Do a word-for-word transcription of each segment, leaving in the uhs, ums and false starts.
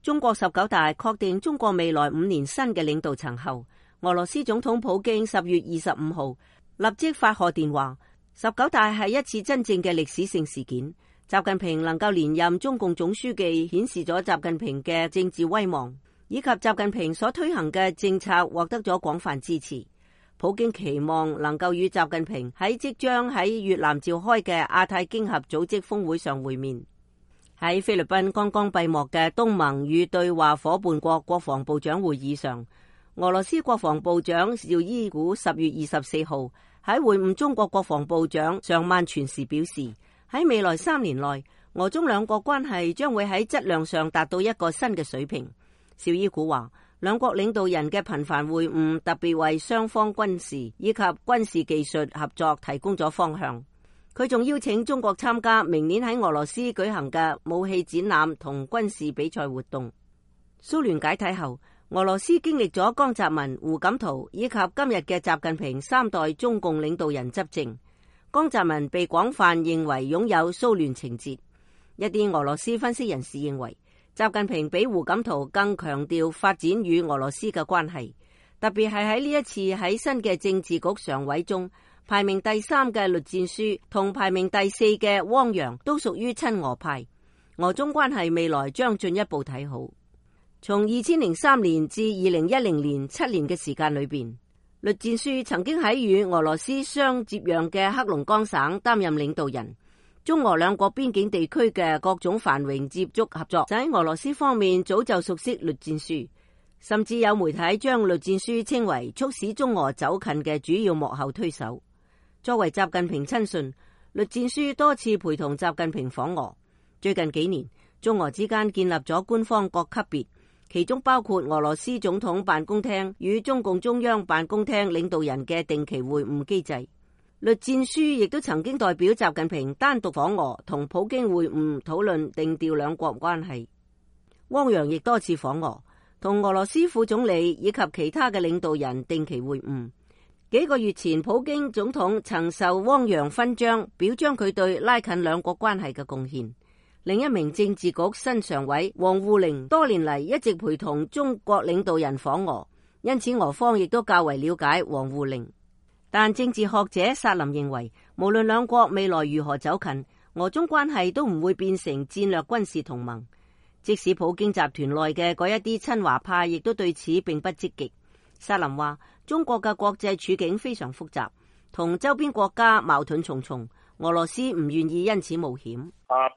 中國十九大確定中國未來五年新嘅領導層後，俄羅斯總統普京十月二十五號立即發賀電話，十九大係一次真正嘅歷史性事件。習近平能夠連任中共總書記，顯示咗習近平嘅政治威望，以及習近平所推行嘅政策獲得咗廣泛支持。普京期望能夠與習近平喺即將喺越南召開嘅亞太經合組織峰會上會面。喺菲律賓剛剛閉幕嘅東盟與對話夥伴國國防部長會議上，俄羅斯國防部長紹伊古十月二十四號喺會晤中國國防部長尚曼全時表示，喺未來三年內，俄中兩國關係將會喺質量上達到一個新嘅水平。紹伊古話，兩國領導人嘅頻繁會晤特別為雙方軍事以及軍事技術合作提供咗方向。佢仲邀請中國參加明年喺俄羅斯舉行嘅武器展覽同軍事比賽活動。蘇聯解體後，俄羅斯經歷咗江澤民、胡錦濤以及今日嘅習近平三代中共領導人執政。江澤民被廣泛認為擁有蘇聯情節，一啲俄羅斯分析人士認為，習近平比胡錦濤更強調發展與俄羅斯嘅關係，特別係喺呢一次喺新嘅政治局常委中，排名第三嘅栗戰書同排名第四嘅汪洋都屬於親俄派，俄中關係未來將進一步睇好。從二千零三年至二零一零年七年嘅時間裏邊，栗戰書曾經喺與俄羅斯相接壤嘅黑龍江省擔任領導人，中俄兩國邊境地區嘅各種繁榮接觸合作，就喺俄羅斯方面早就熟悉栗戰書，甚至有媒體將栗戰書稱為促使中俄走近嘅主要幕後推手。作為習近平親信，栗戰書多次陪同習近平訪俄。最近幾年，中俄之間建立咗官方各級別，其中包括俄羅斯總統辦公廳與中共中央辦公廳領導人嘅定期會晤機制。栗戰書亦都曾經代表習近平單獨訪俄，同普京會晤討論定調兩國關係。汪洋亦多次訪俄，同俄羅斯副總理以及其他嘅領導人定期會晤。幾個月前，普京總統曾受汪洋勳章，表彰佢對拉近兩國關係嘅貢獻。另一名政治局新常委王滬寧多年嚟一直陪同中國領導人訪俄，因此俄方亦都較為了解王滬寧。但政治學者薩林認為，無論兩國未來如何走近，俄中關係都唔會變成戰略軍事同盟。即使普京集團內嘅嗰一啲親華派亦都對此並不積極。薩林話，中國嘅國際處境非常複雜，同周邊國家矛盾重重，俄羅斯唔願意因此冒險。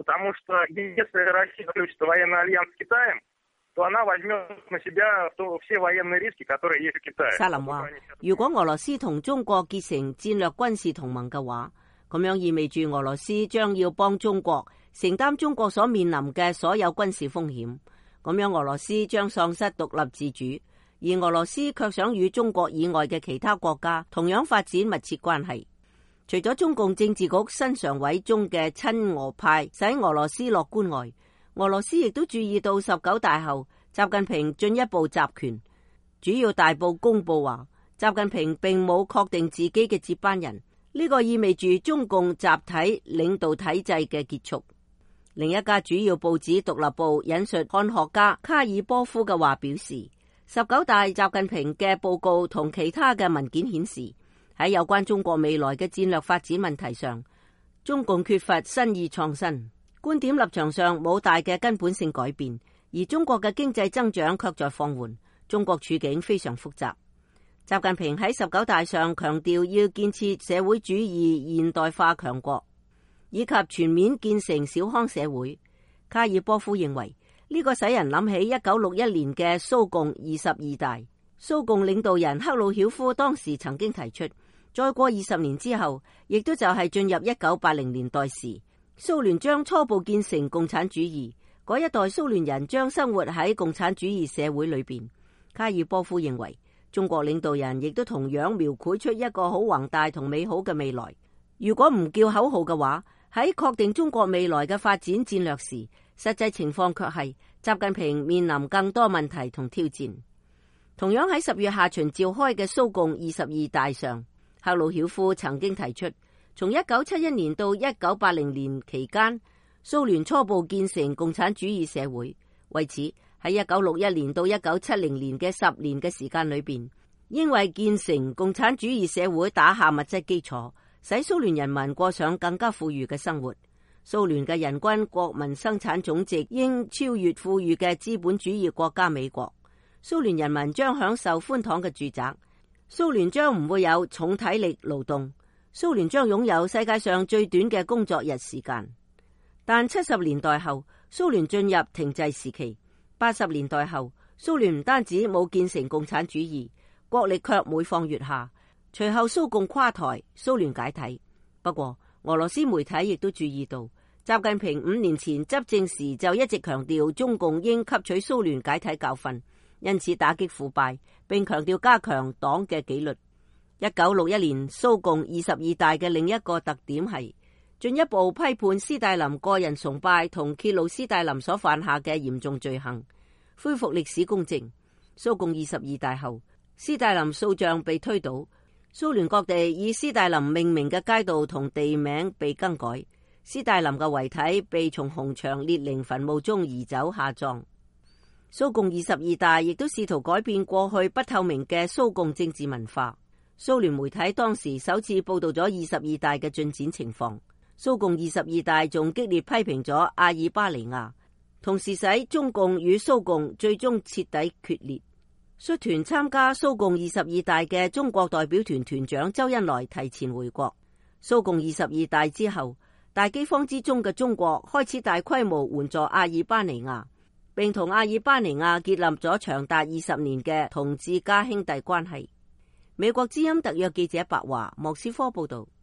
薩林話，如果俄羅斯同中國結成戰略軍事同盟嘅話，咁樣意味住俄羅斯將要幫中國承擔中國所面臨嘅所有軍事風險，咁樣俄羅斯將喪失獨立自主，而俄羅斯卻想與中國以外嘅其他國家同樣發展密切關係。除咗中共政治局新常委中嘅親俄派使俄羅斯樂觀外，俄羅斯亦都注意到十九大後習近平進一步集權。主要大報公佈話，習近平並冇確定自己嘅接班人，呢個意味住中共集體領導體制嘅結束。另一家主要報紙獨立報引述漢學家卡爾波夫嘅話表示，十九大習近平嘅報告同其他嘅文件顯示，喺有關中國未來嘅戰略發展問題上，中共缺乏新意創新，觀點立場上冇大嘅根本性改變，而中國嘅經濟增長卻在放緩，中國處境非常複雜。習近平喺十九大上強調要建設社會主義現代化強國，以及全面建成小康社會。卡爾波夫認為，呢個使人諗起一九六一年嘅蘇共二十二大，蘇共領導人赫魯曉夫當時曾經提出，再過二十年之後，亦都就係進入一九八零年代時，蘇聯將初步建成共產主義，嗰一代蘇聯人將生活喺共產主義社會裏邊。卡爾波夫認為，中國領導人亦都同樣描繪出一個好宏大同美好嘅未來。如果唔叫口號嘅話，喺確定中國未來嘅發展戰略時，實際情況卻係習近平面臨更多問題同挑戰。同樣喺十月下旬召開嘅蘇共二十二大上，赫魯曉夫曾經提出，從一九七一年到一九八零年期間，蘇聯初步建成共產主義社會。為此， 喺一九六一年到一九七零年嘅十年嘅時間裏邊，因為建成共產主義社會打下物質基礎，使蘇聯人民過上更加富裕嘅生活。蘇聯嘅人均國民生產總值應超越富裕嘅資本主義國家美國。蘇聯人民將享受寬敞嘅住宅。蘇聯將唔會有重體力勞動。蘇聯將擁有世界上最短嘅工作日時間。但七十年代後，蘇聯進入停滯時期。八十年代後，蘇聯唔單止冇建成共產主義，國力卻每況愈下。隨後蘇共垮台，蘇聯解體。不過，俄羅斯媒體亦都注意到，習近平五年前執政時就一直強調中共應吸取蘇聯解體教訓，因此打擊腐敗，並強調加強黨嘅紀律。一九六一年蘇共二十二大嘅另一個特點係進一步批判斯大林個人崇拜同揭露斯大林所犯下嘅嚴重罪行，恢復歷史公正。蘇共二十二大後，斯大林塑像被推倒，蘇聯各地以斯大林命名嘅街道同地名被更改，斯大林嘅遺體被從紅場列寧墳墓中移走下葬。蘇共二十二大亦都試圖改變過去不透明嘅蘇共政治文化。蘇聯媒體當時首次報道咗二十二大嘅進展情況。蘇共二十二大仲激烈批評咗阿爾巴尼亞，同時使中共與蘇共最終徹底決裂。率團參加蘇共二十二大嘅中國代表團團長周恩來提前回國。蘇共二十二大之後，大饑荒之中嘅中國開始大規模援助阿爾巴尼亞，並同阿爾巴尼亞建立咗長達二十年嘅同志加兄弟關係。美國之音特約記者白華莫斯科報道。